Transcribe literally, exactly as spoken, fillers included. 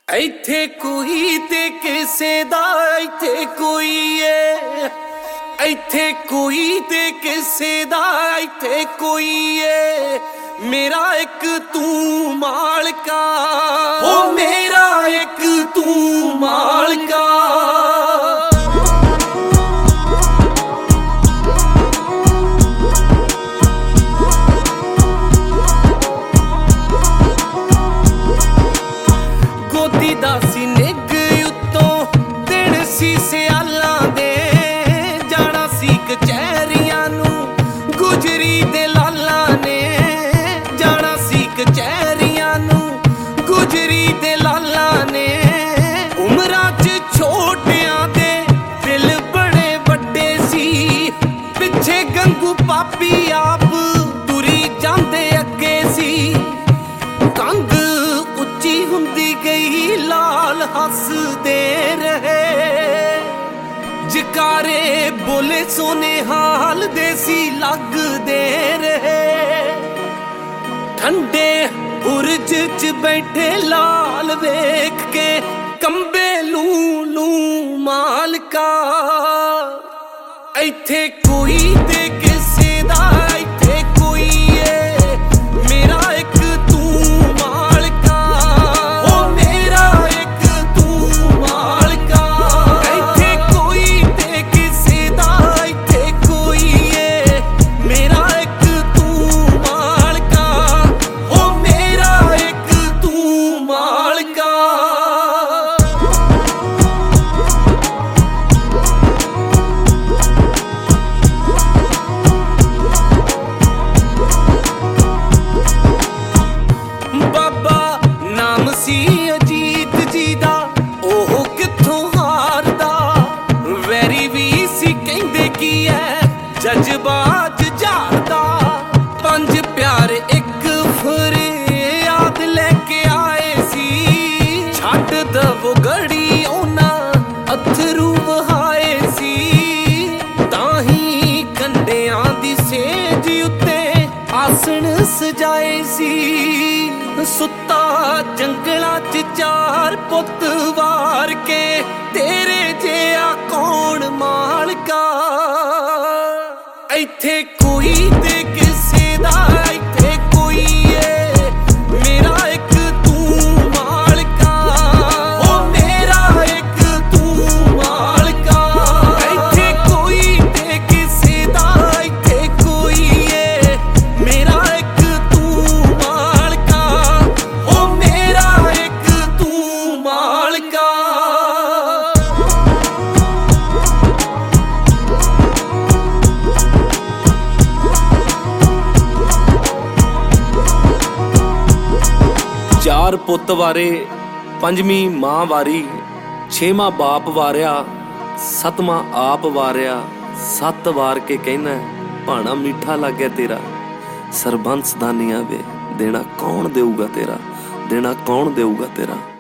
ਇੱਥੇ ਕੋਈ ਤੇ ਕਿਸੇ ਦਾ ਇੱਥੇ ਕੋਈ ਏ, ਇੱਥੇ ਕੋਈ ਤੇ ਕਿਸੇ ਦਾ ਇੱਥੇ ਕੋਈ ਏ। ਮੇਰਾ ਇੱਕ ਤੂੰ ਮਾਲਕਾ, ਓ ਮੇਰਾ ਇੱਕ ਤੂੰ ਮਾਲਕਾ। ਗੋਦੀ ਦਾ ਸੀ ਨਿੱਘ ਉੱਤੋਂ ਦਿਨ ਸੀ ਸਿਆਲਾਂ ਦੇ, ਜਾਣਾ ਸੀ ਕਚਹਿਰੀਆਂ ਨੂੰ ਗੁਜਰੀ ਦੇ ਲਾਲਾਂ ਨੇ, ਜਾਣਾ ਸੀ ਕਚਹਿਰੀਆਂ ਨੂੰ ਗੁਜਰੀ ਦੇ ਲਾਲਾਂ ਨੇ। ਉਮਰਾਂ 'ਚ ਛੋਟਿਆਂ ਦੇ ਦਿਲ ਬੜੇ ਵੱਡੇ ਸੀ, ਪਿੱਛੇ ਗੰਗੂ ਪਾਪੀ ਆਪ ਤੁਰੀ ਜਾਂਦੇ ਅੱਗੇ ਸੀ। ਕੰਧ ਉੱਚੀ ਹੁੰਦੀ ਗਈ ਲਾਲ ਹੱਸਦੇ ਰਹੇ, ਜਕਾਰੇ ਬੋਲੇ ਸੋਨੇ ਹਾਲ ਦੇ ਸੀ ਲੱਗਦੇ ਰਹੇ। ਠੰਡੇ ਬੁਰਜ 'ਚ ਬੈਠੇ ਲਾਲ ਵੇਖ ਕੇ ਕੰਬੇ ਲੂ ਲੂ ਮਾਲਕਾ। ਇੱਥੇ ਕੋਈ ਤੇ ਕਿਸੇ ਦਾ ਇੱਥੇ ਕੋਈ ਏ, ਮੇਰਾ ਇੱਕ ਤੂੰ ਮਾਲਕਾ, ਓ ਮੇਰਾ ਇੱਕ ਤੂੰ ਮਾਲਕਾ। ਇੱਥੇ ਕੋਈ ਤੇ ਕਿਸੇ ਦਾ ਇੱਥੇ ਕੋਈ ਏ, ਮੇਰਾ ਇੱਕ ਤੂੰ ਮਾਲਕਾ, ਓ ਮੇਰਾ ਇੱਕ ਤੂੰ ਮਾਲਕਾ। ਬਾਬਾ ਨਾਮ ਸੀ ਅਜੀਤ ਜੀ ਦਾ, ਉਹ ਕਿੱਥੋਂ ਹਾਰਦਾ। ਵੈਰੀ ਵੀ ਸੀ ਕਹਿੰਦੇ ਕੀ ਐ ਜਜ਼ਬਾਤ ਝਾੜਦਾ। ਪੰਜ ਪਿਆਰੇ ਇੱਕ ਫਰਿਆਦ ਲੈ ਕੇ ਆਏ ਸੀ, ਛੱਡ ਦਵੋ ਗੜੀ ਉਹਨਾਂ ਅਥਰੂ ਵਹਾਏ ਸੀ। ਤਾਂ ਹੀ ਕੰਡਿਆਂ ਦੀ ਸੇਜ ਉੱਤੇ ਆਸਣ ਸਜਾਏ ਸੀ। ਸੁੱਤਾ ਜੰਗਲਾਂ 'ਚ ਚਾਰ ਪੁੱਤ ਵਾਰ ਕੇ, ਤੇਰੇ ਜਿਹਾ ਕੌਣ ਮਾਲਕਾ। ਇੱਥੇ ਕੋਈ ਤੇ ਕਿਸੇ ਦਾ ਇੱਥੇ ਕੋਈ ਏ, ਮੇਰਾ ਇੱਕ ਤੂੰ ਮਾਲਕਾ, ਓ ਮੇਰਾ ਇੱਕ ਤੂੰ ਮਾਲਕਾ। ਇੱਥੇ ਕੋਈ ਤੇ ਕਿਸੇ ਦਾ ਇੱਥੇ ਕੋਈ ਏ, ਮੇਰਾ ਇੱਕ ਤੂੰ ਮਾਲਕਾ, ਓ ਮੇਰਾ ਇੱਕ ਤੂੰ ਮਾਲਕਾ। ਚਾਰ ਪੁੱਤ ਵਾਰੇ, ਪੰਜਵੀਂ ਮਾਂ ਵਾਰੀ, ਛੇਵਾਂ ਬਾਪ ਵਾਰਿਆ, ਸੱਤਵਾਂ ਆਪ ਵਾਰਿਆ। ਸੱਤ ਵਾਰ ਕੇ ਕਹਿਣਾ ਭਾਣਾ ਮਿੱਠਾ ਲੱਗਿਆ ਤੇਰਾ, ਸਰਬੰਸ ਦਾਨੀਆਂ ਵੇ ਦੇਣਾ ਕੌਣ ਦੇਊਗਾ ਤੇਰਾ, ਦੇਣਾ ਕੌਣ ਦੇਊਗਾ ਤੇਰਾ।